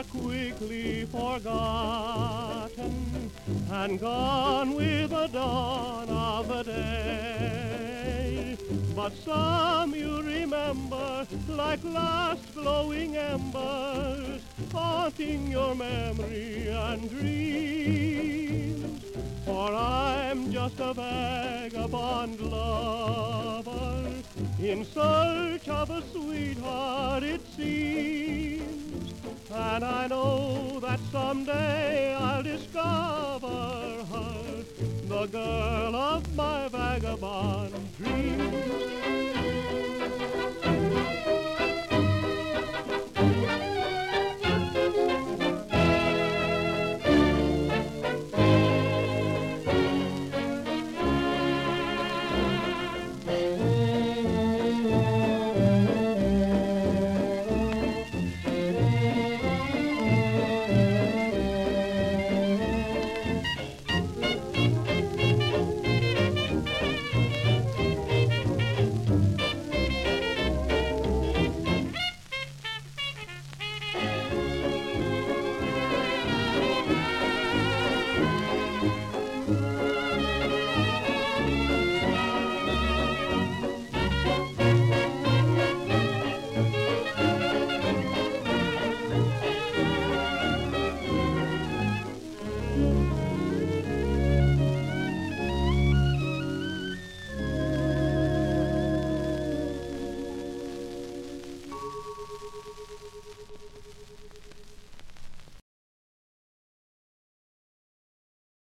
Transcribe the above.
are quickly forgotten and gone with the dawn of the day. But some you remember like last glowing embers, haunting your memory and dreams. For I'm just a vagabond lover in search of a sweetheart, it seems. And I know that someday I'll discover her, the girl of my vagabond dreams.